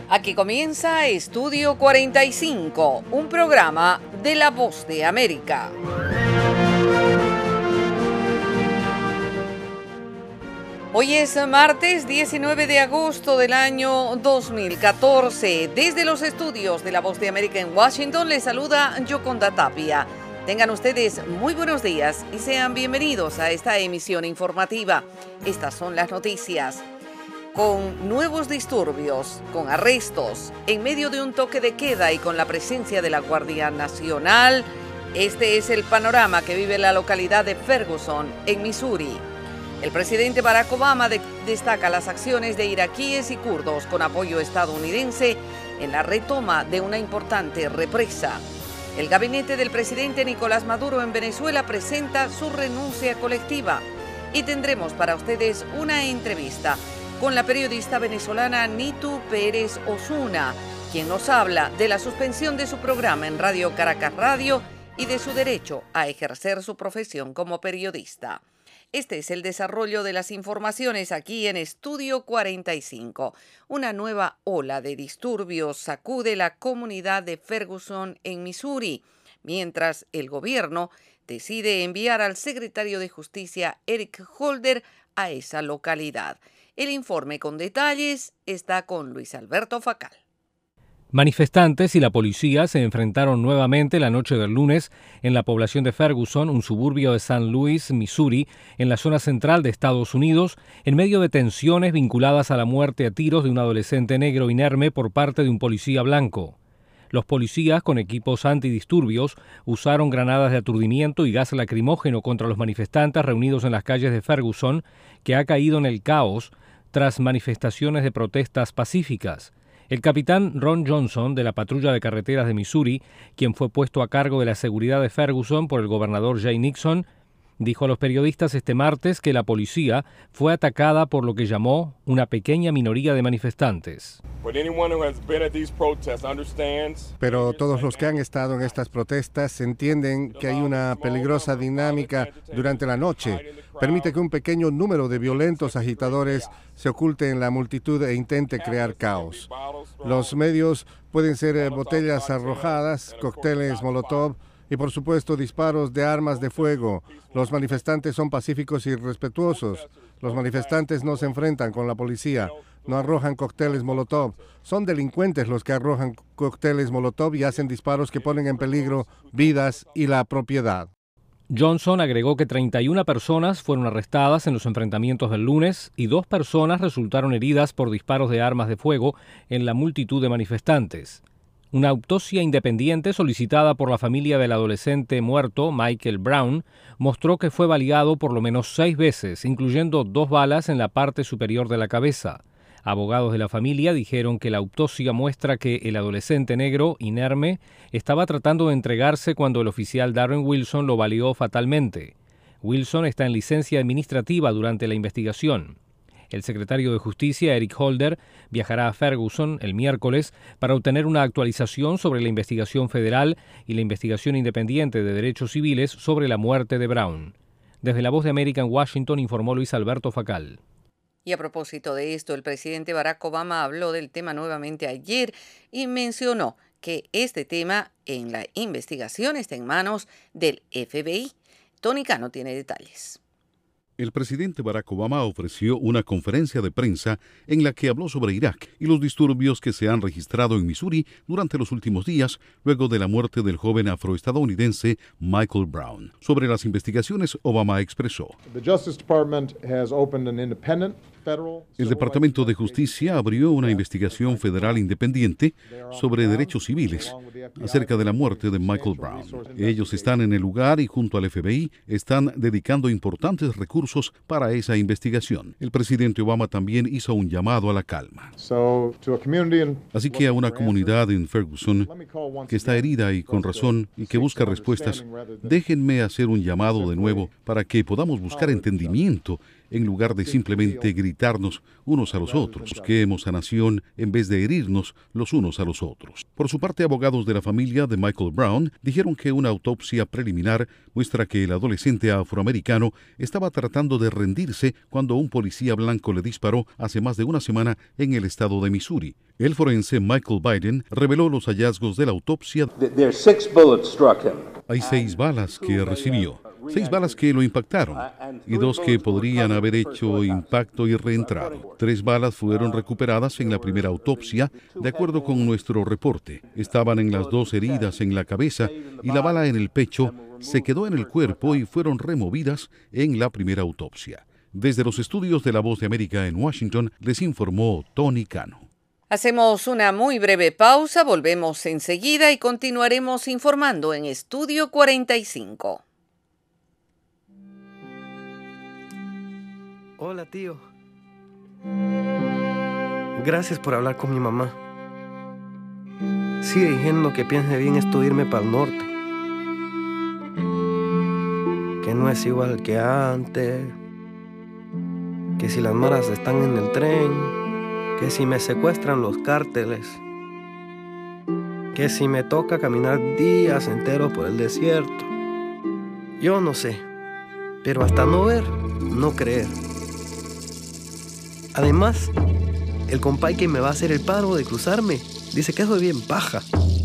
Aquí comienza Estudio 45, un programa de La Voz de América. Hoy es martes 19 de agosto del año 2014. Desde los estudios de La Voz de América en Washington les saluda Yoconda Tapia. Tengan ustedes muy buenos días y sean bienvenidos a esta emisión informativa. Estas son las noticias. Con nuevos disturbios, con arrestos, en medio de un toque de queda y con la presencia de la Guardia Nacional, este es el panorama que vive la localidad de Ferguson, en Missouri. El presidente Barack Obama destaca las acciones de iraquíes y kurdos con apoyo estadounidense en la retoma de una importante represa. El gabinete del presidente Nicolás Maduro en Venezuela presenta su renuncia colectiva y tendremos para ustedes una entrevista con la periodista venezolana Nitu Pérez Osuna, quien nos habla de la suspensión de su programa en Radio Caracas Radio y de su derecho a ejercer su profesión como periodista. Este es el desarrollo de las informaciones aquí en Estudio 45. Una nueva ola de disturbios sacude la comunidad de Ferguson en Missouri, mientras el gobierno decide enviar al secretario de Justicia Eric Holder a esa localidad. El informe con detalles está con Luis Alberto Facal. Manifestantes y la policía se enfrentaron nuevamente la noche del lunes en la población de Ferguson, un suburbio de San Luis, Missouri, en la zona central de Estados Unidos, en medio de tensiones vinculadas a la muerte a tiros de un adolescente negro inerme por parte de un policía blanco. Los policías, con equipos antidisturbios, usaron granadas de aturdimiento y gas lacrimógeno contra los manifestantes reunidos en las calles de Ferguson, que ha caído en el caos tras manifestaciones de protestas pacíficas. El capitán Ron Johnson, de la patrulla de carreteras de Missouri, quien fue puesto a cargo de la seguridad de Ferguson por el gobernador Jay Nixon, dijo a los periodistas este martes que la policía fue atacada por lo que llamó una pequeña minoría de manifestantes. Pero todos los que han estado en estas protestas entienden que hay una peligrosa dinámica durante la noche. Permite que un pequeño número de violentos agitadores se oculte en la multitud e intente crear caos. Los medios pueden ser botellas arrojadas, cócteles Molotov y, por supuesto, disparos de armas de fuego. Los manifestantes son pacíficos y respetuosos. Los manifestantes no se enfrentan con la policía, no arrojan cócteles Molotov. Son delincuentes los que arrojan cócteles Molotov y hacen disparos que ponen en peligro vidas y la propiedad. Johnson agregó que 31 personas fueron arrestadas en los enfrentamientos del lunes y 2 personas resultaron heridas por disparos de armas de fuego en la multitud de manifestantes. Una autopsia independiente solicitada por la familia del adolescente muerto, Michael Brown, mostró que fue baleado por lo menos 6 veces, incluyendo 2 balas en la parte superior de la cabeza. Abogados de la familia dijeron que la autopsia muestra que el adolescente negro, inerme, estaba tratando de entregarse cuando el oficial Darren Wilson lo baleó fatalmente. Wilson está en licencia administrativa durante la investigación. El secretario de Justicia, Eric Holder, viajará a Ferguson el miércoles para obtener una actualización sobre la investigación federal y la investigación independiente de derechos civiles sobre la muerte de Brown. Desde La Voz de América en Washington informó Luis Alberto Facal. Y a propósito de esto, el presidente Barack Obama habló del tema nuevamente ayer y mencionó que este tema en la investigación está en manos del FBI. Tony Cano tiene detalles. El presidente Barack Obama ofreció una conferencia de prensa en la que habló sobre Irak y los disturbios que se han registrado en Missouri durante los últimos días, luego de la muerte del joven afroestadounidense Michael Brown. Sobre las investigaciones, Obama expresó: el Departamento de Justicia abrió una investigación federal independiente sobre derechos civiles acerca de la muerte de Michael Brown. Ellos están en el lugar y junto al FBI están dedicando importantes recursos para esa investigación. El presidente Obama también hizo un llamado a la calma. Así que a una comunidad en Ferguson que está herida y con razón y que busca respuestas, déjenme hacer un llamado de nuevo para que podamos buscar entendimiento en lugar de simplemente gritar gritarnos unos a los otros. Busquemos sanación en vez de herirnos los unos a los otros. Por su parte, abogados de la familia de Michael Brown dijeron que una autopsia preliminar muestra que el adolescente afroamericano estaba tratando de rendirse cuando un policía blanco le disparó hace más de una semana en el estado de Missouri. El forense Michael Biden reveló los hallazgos de la autopsia. Hay 6 balas que recibió, 6 balas que lo impactaron y 2 que podrían haber hecho impacto y reentrado. 3 balas fueron recuperadas en la primera autopsia, de acuerdo con nuestro reporte. Estaban en las 2 heridas en la cabeza y la bala en el pecho se quedó en el cuerpo y fueron removidas en la primera autopsia. Desde los estudios de La Voz de América en Washington, les informó Tony Cano. Hacemos una muy breve pausa, volvemos enseguida y continuaremos informando en Estudio 45. Hola, tío. Gracias por hablar con mi mamá. Sigue diciendo que piense bien esto de irme para el norte. Que no es igual que antes. Que si las maras están en el tren. Que si me secuestran los cárteles. Que si me toca caminar días enteros por el desierto. Yo no sé. Pero hasta no ver, no creer. Además, el compay que me va a hacer el paro de cruzarme dice que eso es bien paja.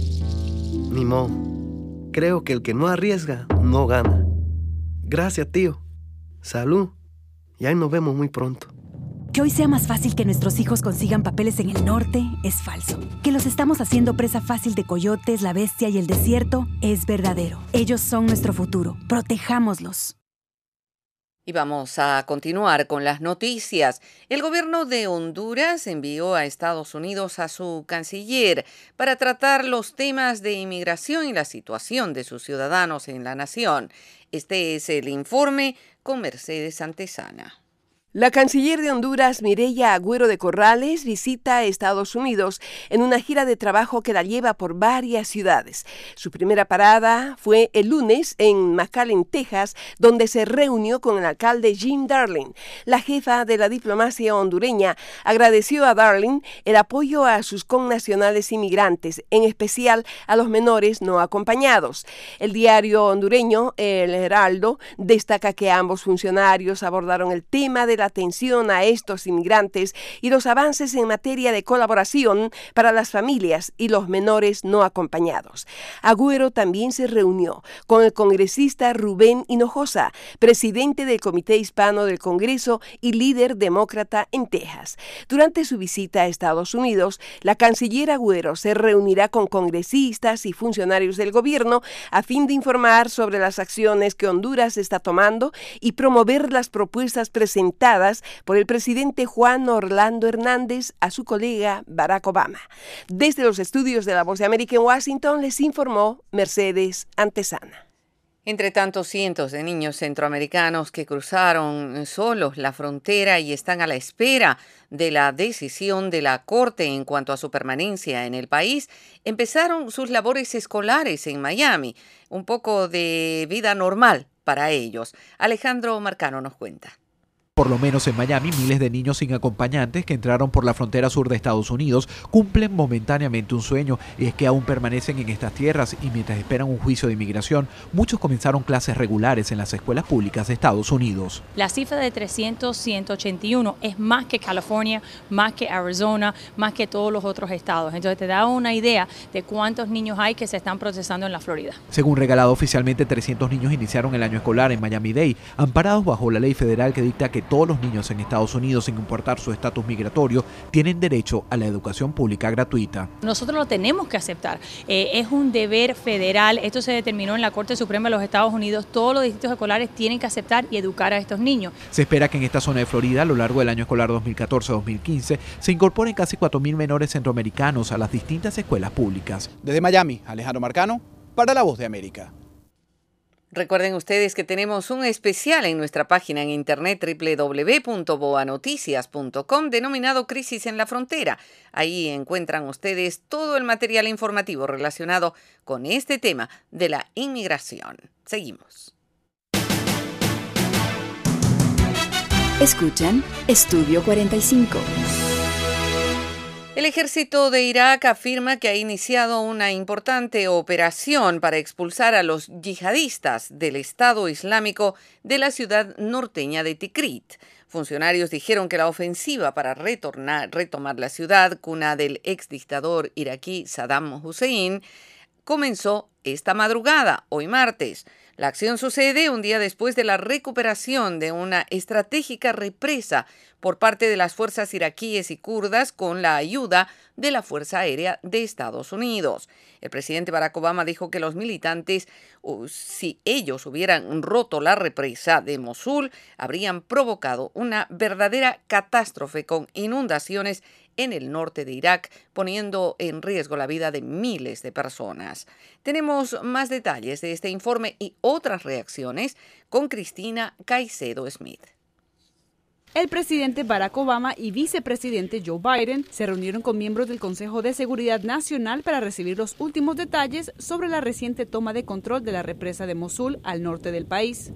Ni modo. Creo que el que no arriesga, no gana. Gracias, tío. Salud. Y ahí nos vemos muy pronto. Que hoy sea más fácil que nuestros hijos consigan papeles en el norte es falso. Que los estamos haciendo presa fácil de coyotes, la bestia y el desierto es verdadero. Ellos son nuestro futuro. Protejámoslos. Y vamos a continuar con las noticias. El gobierno de Honduras envió a Estados Unidos a su canciller para tratar los temas de inmigración y la situación de sus ciudadanos en la nación. Este es el informe con Mercedes Antesana. La canciller de Honduras, Mireya Agüero de Corrales, visita a Estados Unidos en una gira de trabajo que la lleva por varias ciudades. Su primera parada fue el lunes en McAllen, Texas, donde se reunió con el alcalde Jim Darling. La jefa de la diplomacia hondureña agradeció a Darling el apoyo a sus connacionales inmigrantes, en especial a los menores no acompañados. El diario hondureño El Heraldo destaca que ambos funcionarios abordaron el tema de la atención a estos inmigrantes y los avances en materia de colaboración para las familias y los menores no acompañados. Agüero también se reunió con el congresista Rubén Hinojosa, presidente del Comité Hispano del Congreso y líder demócrata en Texas. Durante su visita a Estados Unidos, la canciller Agüero se reunirá con congresistas y funcionarios del gobierno a fin de informar sobre las acciones que Honduras está tomando y promover las propuestas presentadas por el presidente Juan Orlando Hernández a su colega Barack Obama. Desde los estudios de La Voz de América en Washington les informó Mercedes Antesana. Entre tanto, cientos de niños centroamericanos que cruzaron solos la frontera y están a la espera de la decisión de la Corte en cuanto a su permanencia en el país, empezaron sus labores escolares en Miami. Un poco de vida normal para ellos. Alejandro Marcano nos cuenta. Por lo menos en Miami, miles de niños sin acompañantes que entraron por la frontera sur de Estados Unidos cumplen momentáneamente un sueño, y es que aún permanecen en estas tierras y mientras esperan un juicio de inmigración, muchos comenzaron clases regulares en las escuelas públicas de Estados Unidos. La cifra de 300-181 es más que California, más que Arizona, más que todos los otros estados. Entonces te da una idea de cuántos niños hay que se están procesando en la Florida. Según regalado oficialmente, 300 niños iniciaron el año escolar en Miami-Dade, amparados bajo la ley federal que dicta que todos los niños en Estados Unidos, sin importar su estatus migratorio, tienen derecho a la educación pública gratuita. Nosotros lo tenemos que aceptar. Es un deber federal. Esto se determinó en la Corte Suprema de los Estados Unidos. Todos los distritos escolares tienen que aceptar y educar a estos niños. Se espera que en esta zona de Florida, a lo largo del año escolar 2014-2015, se incorporen casi 4.000 menores centroamericanos a las distintas escuelas públicas. Desde Miami, Alejandro Marcano, para La Voz de América. Recuerden ustedes que tenemos un especial en nuestra página en internet www.boanoticias.com denominado Crisis en la Frontera. Ahí encuentran ustedes todo el material informativo relacionado con este tema de la inmigración. Seguimos. Escuchan Estudio 45. El ejército de Irak afirma que ha iniciado una importante operación para expulsar a los yihadistas del Estado Islámico de la ciudad norteña de Tikrit. Funcionarios dijeron que la ofensiva para retomar la ciudad, cuna del exdictador iraquí Saddam Hussein, comenzó esta madrugada, hoy martes. La acción sucede un día después de la recuperación de una estratégica represa por parte de las fuerzas iraquíes y kurdas con la ayuda de la Fuerza Aérea de Estados Unidos. El presidente Barack Obama dijo que los militantes, si ellos hubieran roto la represa de Mosul, habrían provocado una verdadera catástrofe con inundaciones en el norte de Irak, poniendo en riesgo la vida de miles de personas. Tenemos más detalles de este informe y otras reacciones con Cristina Caicedo Smith. El presidente Barack Obama y vicepresidente Joe Biden se reunieron con miembros del Consejo de Seguridad Nacional para recibir los últimos detalles sobre la reciente toma de control de la represa de Mosul al norte del país.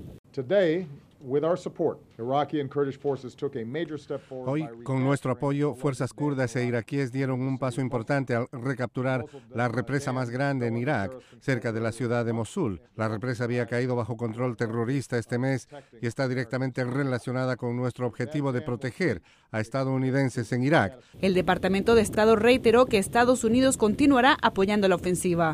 Hoy, con nuestro apoyo, fuerzas kurdas e iraquíes dieron un paso importante al recapturar la represa más grande en Irak, cerca de la ciudad de Mosul. La represa había caído bajo control terrorista este mes y está directamente relacionada con nuestro objetivo de proteger a estadounidenses en Irak. El Departamento de Estado reiteró que Estados Unidos continuará apoyando la ofensiva.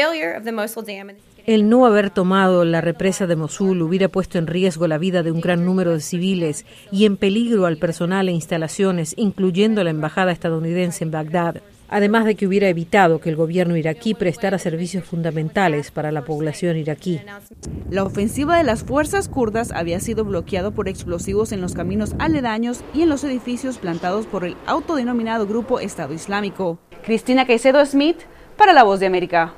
El no haber tomado la represa de Mosul hubiera puesto en riesgo la vida de un gran número de civiles y en peligro al personal e instalaciones, incluyendo la embajada estadounidense en Bagdad, además de que hubiera evitado que el gobierno iraquí prestara servicios fundamentales para la población iraquí. La ofensiva de las fuerzas kurdas había sido bloqueada por explosivos en los caminos aledaños y en los edificios plantados por el autodenominado Grupo Estado Islámico. Cristina Caicedo Smith, para La Voz de América.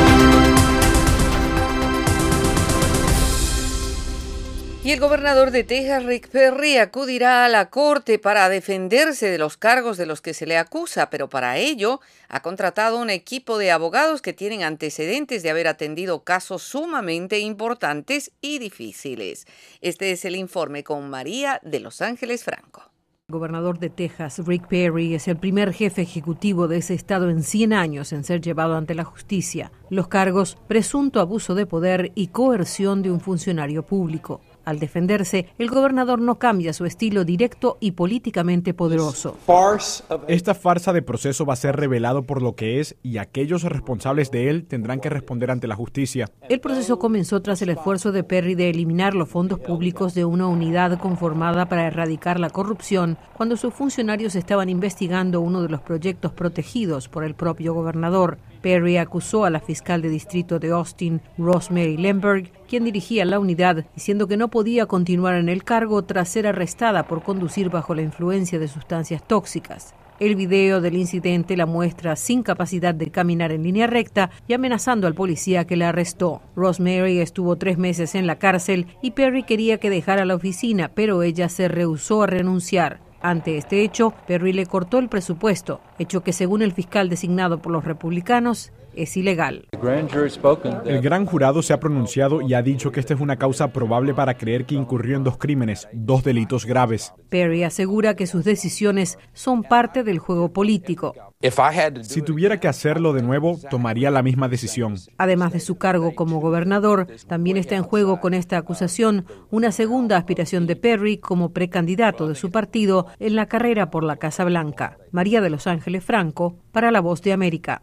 Y el gobernador de Texas, Rick Perry, acudirá a la corte para defenderse de los cargos de los que se le acusa, pero para ello ha contratado un equipo de abogados que tienen antecedentes de haber atendido casos sumamente importantes y difíciles. Este es el informe con María de Los Ángeles Franco. El gobernador de Texas, Rick Perry, es el primer jefe ejecutivo de ese estado en 100 años en ser llevado ante la justicia. Los cargos: presunto abuso de poder y coerción de un funcionario público. Al defenderse, el gobernador no cambia su estilo directo y políticamente poderoso. Esta farsa de proceso va a ser revelado por lo que es y aquellos responsables de él tendrán que responder ante la justicia. El proceso comenzó tras el esfuerzo de Perry de eliminar los fondos públicos de una unidad conformada para erradicar la corrupción, cuando sus funcionarios estaban investigando uno de los proyectos protegidos por el propio gobernador. Perry acusó a la fiscal de distrito de Austin, Rosemary Lemberg, quien dirigía la unidad, diciendo que no podía continuar en el cargo tras ser arrestada por conducir bajo la influencia de sustancias tóxicas. El video del incidente la muestra sin capacidad de caminar en línea recta y amenazando al policía que la arrestó. Rosemary estuvo 3 meses en la cárcel y Perry quería que dejara la oficina, pero ella se rehusó a renunciar. Ante este hecho, Perry le cortó el presupuesto, hecho que según el fiscal designado por los republicanos es ilegal. El gran jurado se ha pronunciado y ha dicho que esta es una causa probable para creer que incurrió en 2 crímenes, 2 delitos graves. Perry asegura que sus decisiones son parte del juego político. Si tuviera que hacerlo de nuevo, tomaría la misma decisión. Además de su cargo como gobernador, también está en juego con esta acusación una segunda aspiración de Perry como precandidato de su partido en la carrera por la Casa Blanca. María de Los Ángeles Franco, para La Voz de América.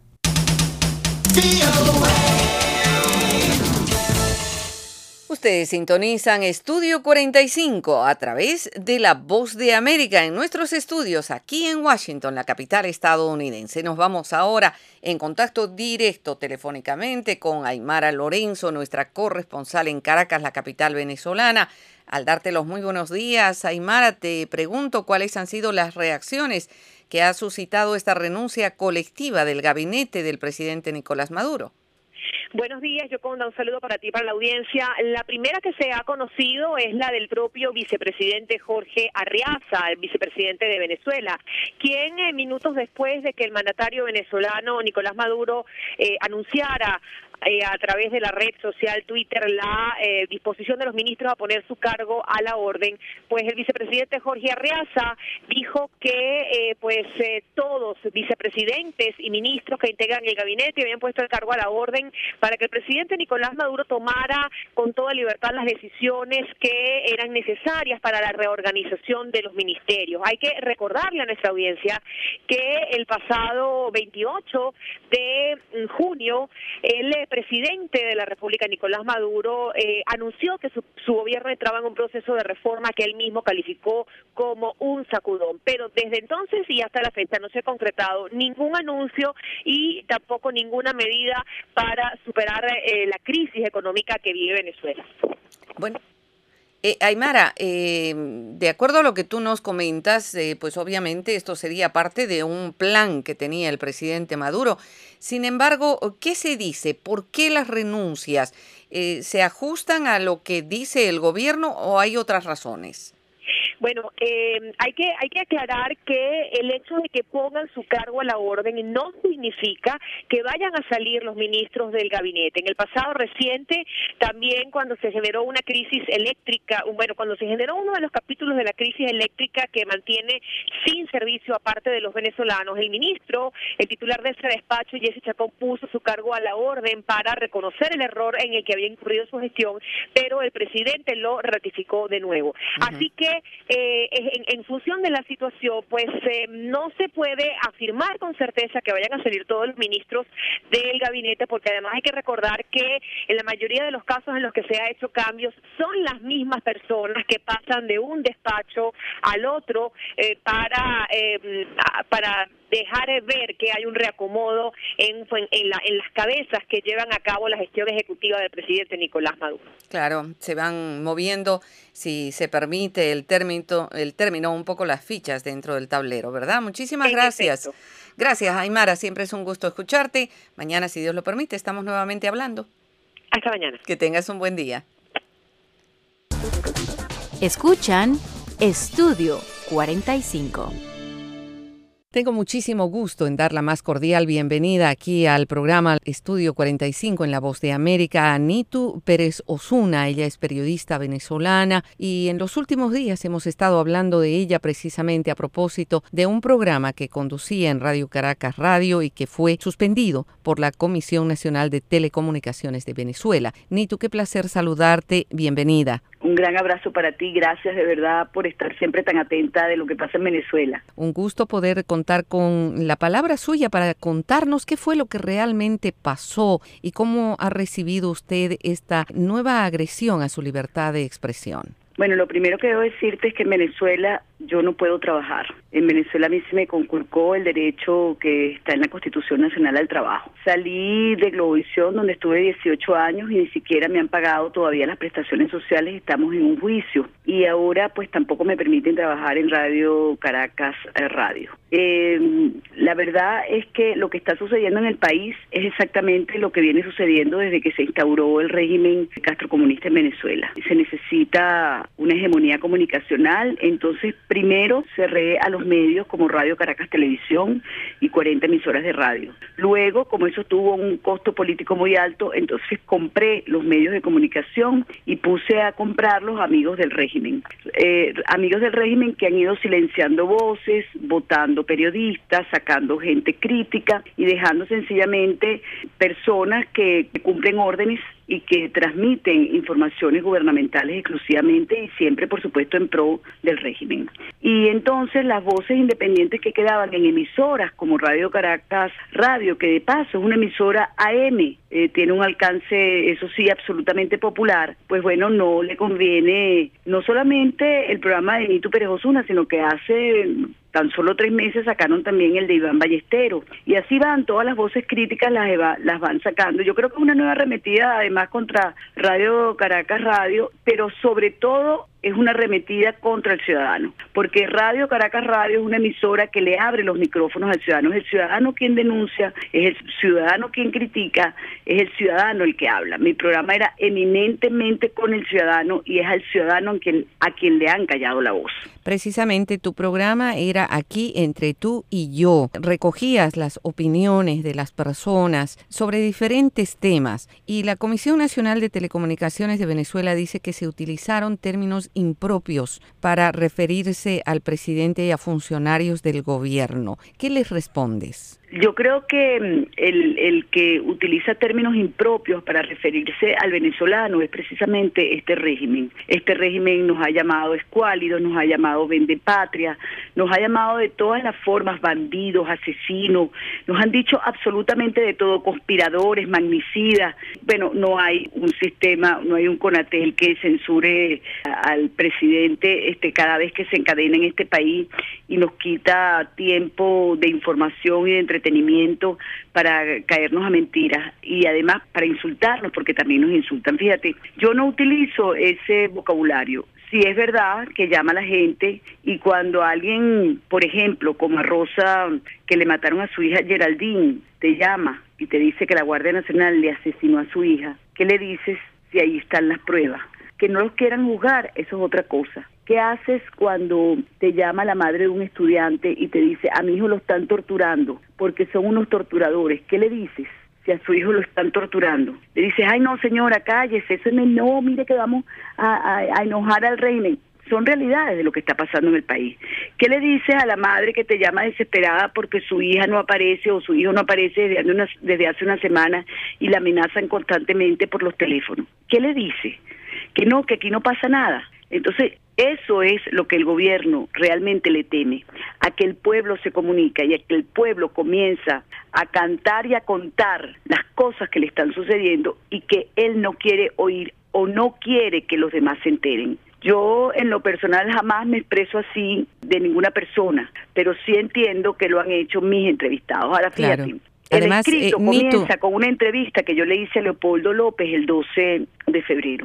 Ustedes sintonizan Estudio 45 a través de La Voz de América en nuestros estudios aquí en Washington, la capital estadounidense. Nos vamos ahora en contacto directo telefónicamente con Aymara Lorenzo, nuestra corresponsal en Caracas, la capital venezolana. Al darte los muy buenos días, Aymara, te pregunto cuáles han sido las reacciones que ha suscitado esta renuncia colectiva del gabinete del presidente Nicolás Maduro. Buenos días, Yoconda, un saludo para ti y para la audiencia. La primera que se ha conocido es la del propio vicepresidente Jorge Arriaza, el vicepresidente de Venezuela, quien minutos después de que el mandatario venezolano Nicolás Maduro anunciara a través de la red social Twitter la disposición de los ministros a poner su cargo a la orden, pues el vicepresidente Jorge Arriaza dijo que todos vicepresidentes y ministros que integran el gabinete habían puesto el cargo a la orden para que el presidente Nicolás Maduro tomara con toda libertad las decisiones que eran necesarias para la reorganización de los ministerios. Hay que recordarle a nuestra audiencia que el pasado 28 de junio el presidente de la República, Nicolás Maduro, anunció que su gobierno entraba en un proceso de reforma que él mismo calificó como un sacudón. Pero desde entonces y hasta la fecha no se ha concretado ningún anuncio y tampoco ninguna medida para superar la crisis económica que vive Venezuela. Bueno. Aymara, de acuerdo a lo que tú nos comentas, pues obviamente esto sería parte de un plan que tenía el presidente Maduro. Sin embargo, ¿qué se dice? ¿Por qué las renuncias? ¿Se ajustan a lo que dice el gobierno o hay otras razones? Bueno, hay que aclarar que el hecho de que pongan su cargo a la orden no significa que vayan a salir los ministros del gabinete. En el pasado reciente, también cuando se generó una crisis eléctrica, cuando se generó uno de los capítulos de la crisis eléctrica que mantiene sin servicio a parte de los venezolanos, el titular de ese despacho, Jesse Chacón, puso su cargo a la orden para reconocer el error en el que había incurrido su gestión, pero el presidente lo ratificó de nuevo. Así que en función de la situación, pues no se puede afirmar con certeza que vayan a salir todos los ministros del gabinete, porque además hay que recordar que en la mayoría de los casos en los que se ha hecho cambios son las mismas personas que pasan de un despacho al otro para dejar ver que hay un reacomodo en las cabezas que llevan a cabo la gestión ejecutiva del presidente Nicolás Maduro. Claro, se van moviendo, si se permite el término, un poco las fichas dentro del tablero, ¿verdad? Muchísimas gracias. Efecto. Gracias, Aymara, siempre es un gusto escucharte. Mañana, si Dios lo permite, estamos nuevamente hablando. Hasta mañana. Que tengas un buen día. Escuchan Estudio 45. Tengo muchísimo gusto en dar la más cordial bienvenida aquí al programa Estudio 45 en La Voz de América a Nitu Pérez Osuna. Ella es periodista venezolana y en los últimos días hemos estado hablando de ella precisamente a propósito de un programa que conducía en Radio Caracas Radio y que fue suspendido por la Comisión Nacional de Telecomunicaciones de Venezuela. Nitu, qué placer saludarte. Bienvenida. Un gran abrazo para ti, gracias de verdad por estar siempre tan atenta de lo que pasa en Venezuela. Un gusto poder contar con la palabra suya para contarnos qué fue lo que realmente pasó y cómo ha recibido usted esta nueva agresión a su libertad de expresión. Bueno, lo primero que debo decirte es que en Venezuela yo no puedo trabajar. En Venezuela a mí se me conculcó el derecho que está en la Constitución Nacional al trabajo. Salí de Globovisión, donde estuve 18 años y ni siquiera me han pagado todavía las prestaciones sociales. Estamos en un juicio y ahora pues tampoco me permiten trabajar en Radio Caracas Radio. La verdad es que lo que está sucediendo en el país es exactamente lo que viene sucediendo desde que se instauró el régimen castrocomunista en Venezuela. Se necesita una hegemonía comunicacional, entonces primero cerré a los medios como Radio Caracas Televisión y 40 emisoras de radio. Luego, como eso tuvo un costo político muy alto, entonces compré los medios de comunicación y puse a comprarlos amigos del régimen. Amigos del régimen que han ido silenciando voces, votando periodistas, sacando gente crítica y dejando sencillamente personas que cumplen órdenes y que transmiten informaciones gubernamentales exclusivamente y siempre, por supuesto, en pro del régimen. Y entonces las voces independientes que quedaban en emisoras como Radio Caracas Radio, que de paso es una emisora AM, tiene un alcance, eso sí, absolutamente popular, pues bueno, no le conviene no solamente el programa de Nitu Pérez Osuna, sino que hace tan solo 3 meses sacaron también el de Iván Ballesteros. Y así van, todas las voces críticas las van sacando. Yo creo que es una nueva arremetida además contra Radio Caracas Radio, pero sobre todo es una arremetida contra el ciudadano, porque Radio Caracas Radio es una emisora que le abre los micrófonos al ciudadano. Es el ciudadano quien denuncia, es el ciudadano quien critica, es el ciudadano el que habla. Mi programa era eminentemente con el ciudadano y es al ciudadano a quien le han callado la voz. Precisamente tu programa era Aquí entre tú y yo. Recogías las opiniones de las personas sobre diferentes temas y la Comisión Nacional de Telecomunicaciones de Venezuela dice que se utilizaron términos impropios para referirse al presidente y a funcionarios del gobierno. ¿Qué les respondes? Yo creo que el que utiliza términos impropios para referirse al venezolano es precisamente este régimen. Este régimen nos ha llamado escuálidos, nos ha llamado vendepatria, nos ha llamado de todas las formas, bandidos, asesinos, nos han dicho absolutamente de todo, conspiradores, magnicidas. Bueno, no hay un sistema, no hay un CONATEL que censure al presidente cada vez que se encadena en este país y nos quita tiempo de información y de entretenimiento para caernos a mentiras y además para insultarnos, porque también nos insultan. Fíjate, yo no utilizo ese vocabulario. Sí es verdad que llama a la gente y cuando alguien, por ejemplo, como a Rosa, que le mataron a su hija Geraldine, te llama y te dice que la Guardia Nacional le asesinó a su hija, ¿qué le dices si ahí están las pruebas? Que no los quieran juzgar, eso es otra cosa. ¿Qué haces cuando te llama la madre de un estudiante y te dice, a mi hijo lo están torturando porque son unos torturadores? ¿Qué le dices si a su hijo lo están torturando? Le dices, ay no señora, cállese, eso no, mire que vamos a enojar al régimen. Son realidades de lo que está pasando en el país. ¿Qué le dices a la madre que te llama desesperada porque su hija no aparece o su hijo no aparece desde hace una semana y la amenazan constantemente por los teléfonos? ¿Qué le dices? Que no, que aquí no pasa nada. Entonces, eso es lo que el gobierno realmente le teme, a que el pueblo se comunica y a que el pueblo comienza a cantar y a contar las cosas que le están sucediendo y que él no quiere oír o no quiere que los demás se enteren. Yo en lo personal jamás me expreso así de ninguna persona, pero sí entiendo que lo han hecho mis entrevistados. Ahora fíjate, claro. Además, el escrito comienza con una entrevista que yo le hice a Leopoldo López el 12 de febrero.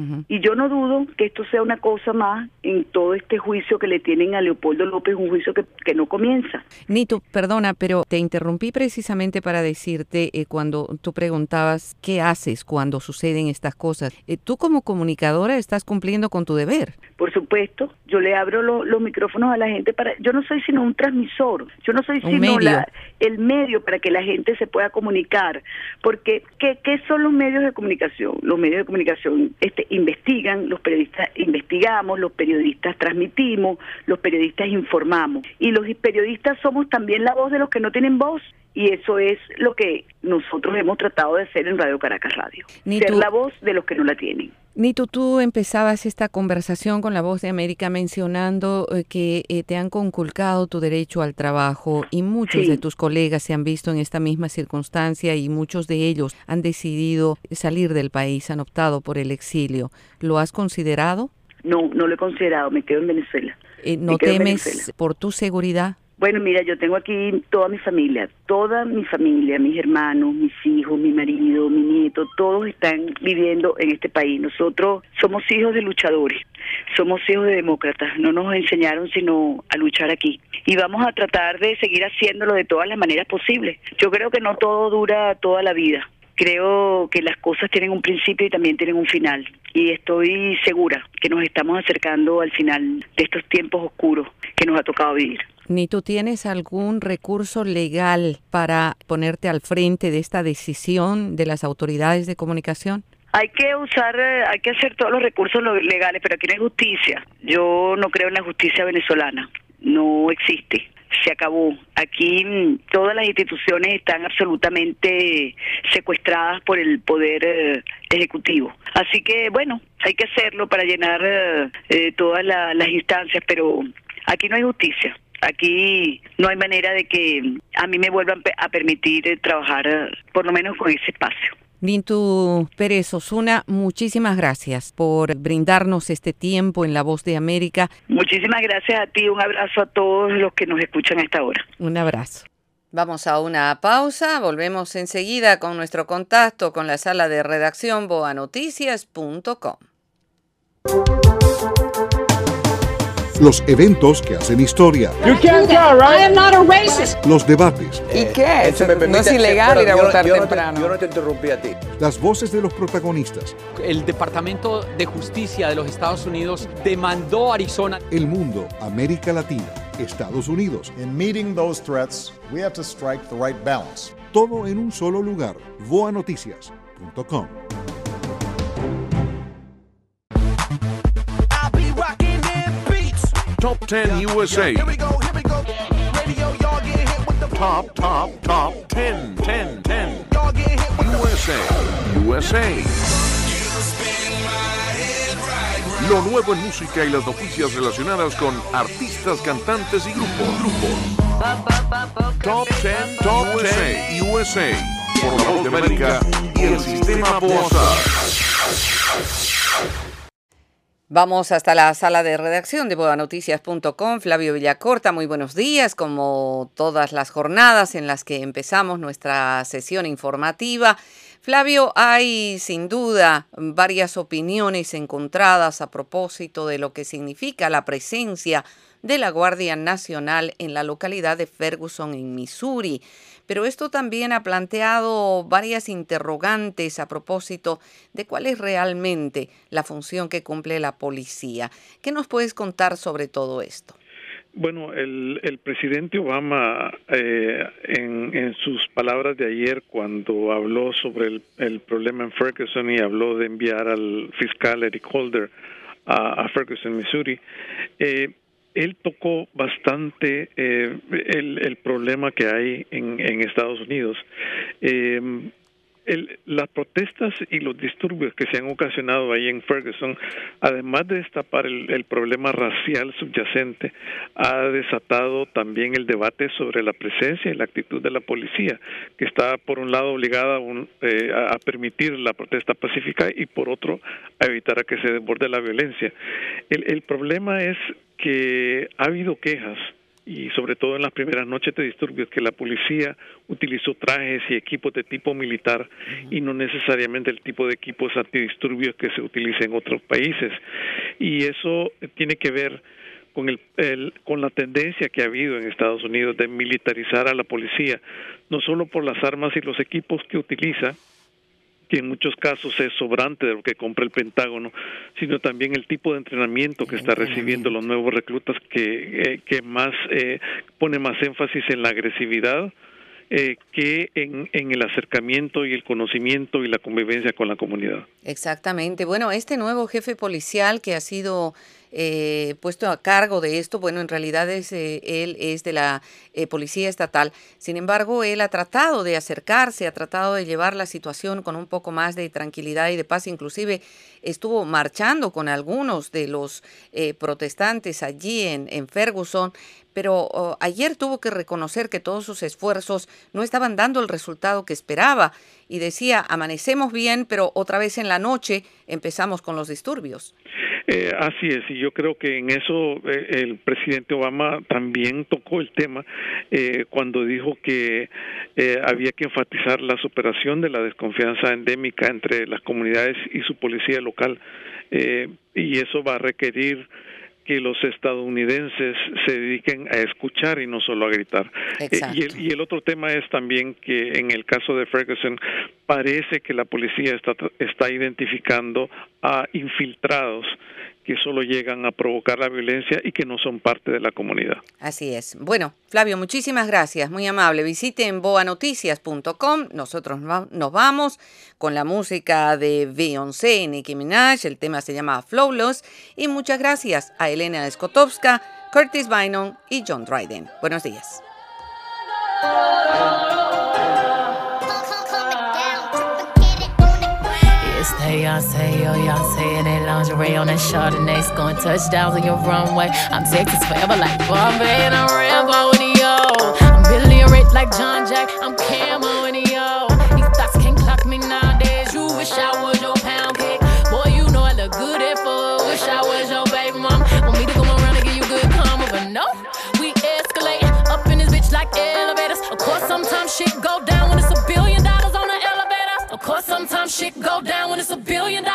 Y yo no dudo que esto sea una cosa más en todo este juicio que le tienen a Leopoldo López, un juicio que no comienza. Nito, perdona, pero te interrumpí precisamente para decirte cuando tú preguntabas qué haces cuando suceden estas cosas. Tú como comunicadora estás cumpliendo con tu deber. Por supuesto, yo le abro los micrófonos a la gente yo no soy sino un transmisor, yo no soy sino el medio para que la gente se pueda comunicar, porque ¿qué son los medios de comunicación? Los medios de comunicación investigan, los periodistas investigamos, los periodistas transmitimos, los periodistas informamos, y los periodistas somos también la voz de los que no tienen voz, y eso es lo que nosotros hemos tratado de hacer en Radio Caracas Radio, ser la voz de los que no la tienen. Nito, tú empezabas esta conversación con La Voz de América mencionando que te han conculcado tu derecho al trabajo y muchos de tus colegas se han visto en esta misma circunstancia y muchos de ellos han decidido salir del país, han optado por el exilio. ¿Lo has considerado? No, no lo he considerado, me quedo en Venezuela. ¿No temes por tu seguridad? Bueno, mira, yo tengo aquí toda mi familia, mis hermanos, mis hijos, mi marido, mi nieto, todos están viviendo en este país. Nosotros somos hijos de luchadores, somos hijos de demócratas, no nos enseñaron sino a luchar aquí. Y vamos a tratar de seguir haciéndolo de todas las maneras posibles. Yo creo que no todo dura toda la vida. Creo que las cosas tienen un principio y también tienen un final. Y estoy segura que nos estamos acercando al final de estos tiempos oscuros que nos ha tocado vivir. ¿Ni tú tienes algún recurso legal para ponerte al frente de esta decisión de las autoridades de comunicación? Hay que hacer todos los recursos legales, pero aquí no hay justicia. Yo no creo en la justicia venezolana, no existe. Se acabó. Aquí todas las instituciones están absolutamente secuestradas por el poder ejecutivo. Así que, bueno, hay que hacerlo para llenar todas las instancias, pero aquí no hay justicia. Aquí no hay manera de que a mí me vuelvan a permitir trabajar, por lo menos con ese espacio. Nintu Pérez Osuna, muchísimas gracias por brindarnos este tiempo en La Voz de América. Muchísimas gracias a ti, un abrazo a todos los que nos escuchan a esta hora. Un abrazo. Vamos a una pausa, volvemos enseguida con nuestro contacto con la sala de redacción boanoticias.com. los eventos que hacen historia, los debates. ¿Y qué? No es ilegal ir a votar temprano. Yo no te interrumpí a ti. Las voces de los protagonistas. El Departamento de Justicia de los Estados Unidos demandó a Arizona. El mundo, América Latina, Estados Unidos. In meeting those threats, we have to strike the right balance. Todo en un solo lugar. voanoticias.com. Top 10 USA. Here we go. Radio, y'all get hit with the top 10. Y'all get hit with USA. Lo nuevo en música y las noticias relacionadas con artistas, cantantes y grupos. Top 10 USA. Por la Voz de América y el Sistema Boazar. Vamos hasta la sala de redacción de boanoticias.com. Flavio Villacorta, muy buenos días. Como todas las jornadas en las que empezamos nuestra sesión informativa, Flavio, hay sin duda varias opiniones encontradas a propósito de lo que significa la presencia de la Guardia Nacional en la localidad de Ferguson, en Missouri. Pero esto también ha planteado varias interrogantes a propósito de cuál es realmente la función que cumple la policía. ¿Qué nos puedes contar sobre todo esto? Bueno, el presidente Obama, en sus palabras de ayer, cuando habló sobre el problema en Ferguson y habló de enviar al fiscal Eric Holder a Ferguson, Missouri, él tocó bastante el problema que hay en Estados Unidos. Las protestas y los disturbios que se han ocasionado ahí en Ferguson, además de destapar el problema racial subyacente, ha desatado también el debate sobre la presencia y la actitud de la policía, que está por un lado obligada a permitir la protesta pacífica y por otro a evitar a que se desborde la violencia. El problema es que ha habido quejas, y sobre todo en las primeras noches de disturbios, que la policía utilizó trajes y equipos de tipo militar y no necesariamente el tipo de equipos antidisturbios que se utiliza en otros países. Y eso tiene que ver con la tendencia que ha habido en Estados Unidos de militarizar a la policía, no solo por las armas y los equipos que utiliza, que en muchos casos es sobrante de lo que compra el Pentágono, sino también el tipo de entrenamiento que está recibiendo los nuevos reclutas, que más pone más énfasis en la agresividad que en el acercamiento y el conocimiento y la convivencia con la comunidad. Exactamente. Bueno, este nuevo jefe policial que ha sido puesto a cargo de esto, bueno, en realidad él es de la Policía Estatal. Sin embargo, él ha tratado de acercarse, ha tratado de llevar la situación con un poco más de tranquilidad y de paz. Inclusive estuvo marchando con algunos de los protestantes allí en Ferguson, pero ayer tuvo que reconocer que todos sus esfuerzos no estaban dando el resultado que esperaba y decía, amanecemos bien, pero otra vez en la noche empezamos con los disturbios. Así es, y yo creo que en eso el presidente Obama también tocó el tema cuando dijo que había que enfatizar la superación de la desconfianza endémica entre las comunidades y su policía local, y eso va a requerir que los estadounidenses se dediquen a escuchar y no solo a gritar. Y el otro tema es también que en el caso de Ferguson parece que la policía está identificando a infiltrados que solo llegan a provocar la violencia y que no son parte de la comunidad. Así es. Bueno, Flavio, muchísimas gracias, muy amable. Visiten boanoticias.com. Nosotros nos vamos con la música de Beyoncé y Nicki Minaj. El tema se llama Flawless. Y muchas gracias a Elena Skotowska, Curtis Bynum y John Dryden. Buenos días. Beyonce in that lingerie on that Chardonnay, scoring touchdowns on your runway. I'm Texas forever like Bombay, and I'm Rambo in yo. I'm Billy Rich like John Jack, I'm Camo in yo. These thoughts can't clock me nowadays. You wish I was your pound cake, boy. You know I look good at food. Wish I was your baby mom. Want me to come around and give you good karma, but no, we escalate up in this bitch like elevators. Of course, sometimes shit go down when it's $1 billion on the elevator. Of course, sometimes shit go down when it's $1 billion.